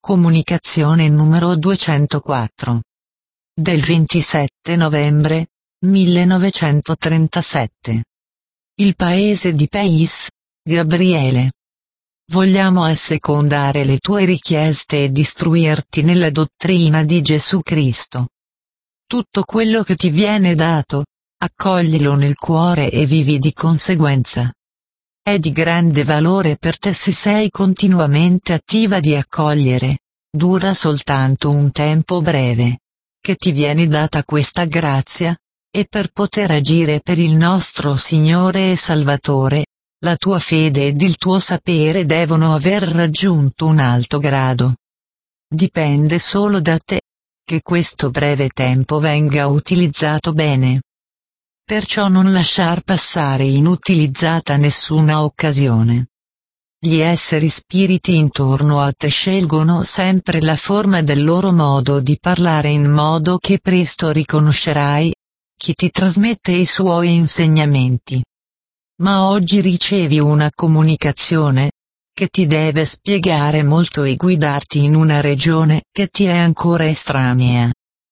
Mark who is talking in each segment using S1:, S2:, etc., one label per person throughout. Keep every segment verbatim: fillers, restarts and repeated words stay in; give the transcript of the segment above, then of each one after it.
S1: Comunicazione numero duecentoquattro. Del ventisette novembre millenovecentotrentasette. Il paese di Pays, Gabriele. Vogliamo assecondare le tue richieste e istruirti nella dottrina di Gesù Cristo. Tutto quello che ti viene dato, accoglilo nel cuore e vivi di conseguenza. È di grande valore per te se sei continuamente attiva di accogliere, dura soltanto un tempo breve, che ti viene data questa grazia, e per poter agire per il nostro Signore e Salvatore, la tua fede ed il tuo sapere devono aver raggiunto un alto grado. Dipende solo da te, che questo breve tempo venga utilizzato bene. Perciò non lasciar passare inutilizzata nessuna occasione. Gli esseri spiriti intorno a te scelgono sempre la forma del loro modo di parlare in modo che presto riconoscerai chi ti trasmette i suoi insegnamenti. Ma oggi ricevi una comunicazione che ti deve spiegare molto e guidarti in una regione che ti è ancora estranea.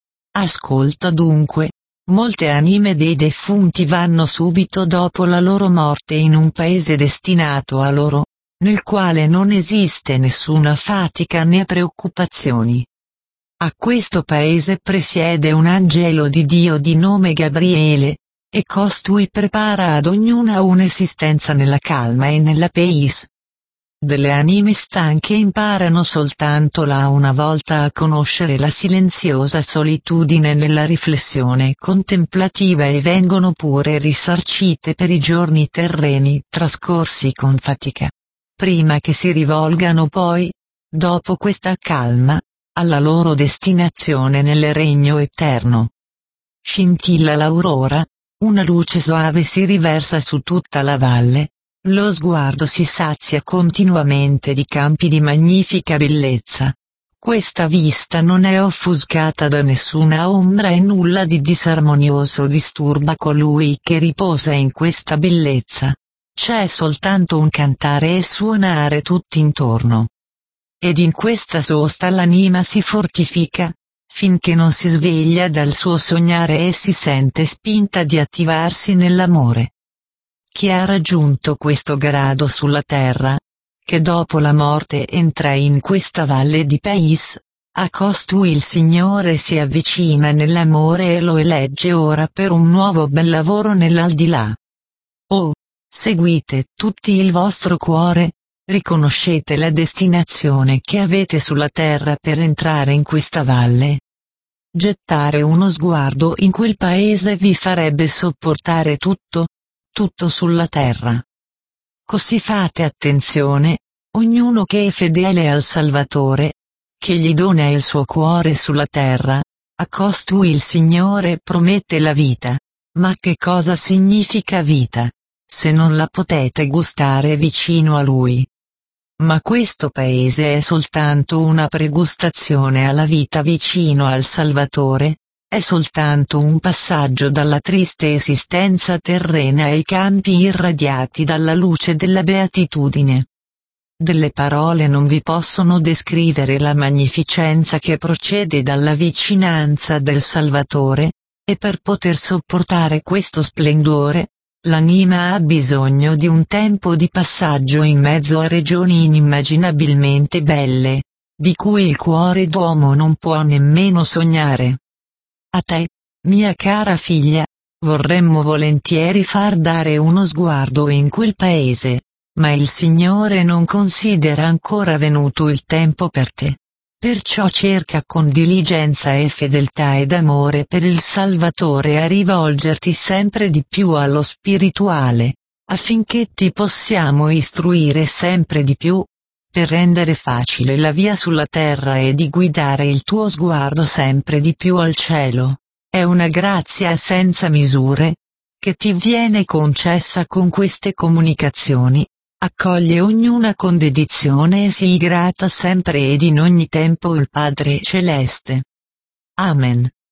S1: Ascolta dunque. Molte anime dei defunti vanno subito dopo la loro morte in un paese destinato a loro, nel quale non esiste nessuna fatica né preoccupazioni. A questo paese presiede un angelo di Dio di nome Gabriele, e costui prepara ad ognuna un'esistenza nella calma e nella pace. Delle anime stanche imparano soltanto là una volta a conoscere la silenziosa solitudine nella riflessione contemplativa e vengono pure risarcite per i giorni terreni trascorsi con fatica. Prima che si rivolgano poi, dopo questa calma, alla loro destinazione nel regno eterno. Scintilla l'aurora, una luce soave si riversa su tutta la valle. Lo sguardo si sazia continuamente di campi di magnifica bellezza. Questa vista non è offuscata da nessuna ombra e nulla di disarmonioso disturba colui che riposa in questa bellezza. C'è soltanto un cantare e suonare tutt'intorno. Ed in questa sosta l'anima si fortifica, finché non si sveglia dal suo sognare e si sente spinta di attivarsi nell'amore. Chi ha raggiunto questo grado sulla terra, che dopo la morte entra in questa valle di Pays, a costui il Signore si avvicina nell'amore e lo elegge ora per un nuovo bel lavoro nell'aldilà. Oh, seguite tutti il vostro cuore, riconoscete la destinazione che avete sulla terra per entrare in questa valle. Gettare uno sguardo in quel paese vi farebbe sopportare tutto, tutto sulla terra. Così fate attenzione, ognuno che è fedele al Salvatore, che gli dona il suo cuore sulla terra, a costui il Signore promette la vita. Ma che cosa significa vita, se non la potete gustare vicino a Lui? Ma questo paese è soltanto una pregustazione alla vita vicino al Salvatore. È soltanto un passaggio dalla triste esistenza terrena ai campi irradiati dalla luce della beatitudine. Delle parole non vi possono descrivere la magnificenza che procede dalla vicinanza del Salvatore, e per poter sopportare questo splendore, l'anima ha bisogno di un tempo di passaggio in mezzo a regioni inimmaginabilmente belle, di cui il cuore d'uomo non può nemmeno sognare. A te, mia cara figlia, vorremmo volentieri far dare uno sguardo in quel paese, ma il Signore non considera ancora venuto il tempo per te. Perciò cerca con diligenza e fedeltà ed amore per il Salvatore a rivolgerti sempre di più allo spirituale, affinché ti possiamo istruire sempre di più, per rendere facile la via sulla terra e di guidare il tuo sguardo sempre di più al cielo. È una grazia senza misure, che ti viene concessa con queste comunicazioni. Accoglie ognuna con dedizione e sii grata sempre ed in ogni tempo il Padre Celeste. Amen.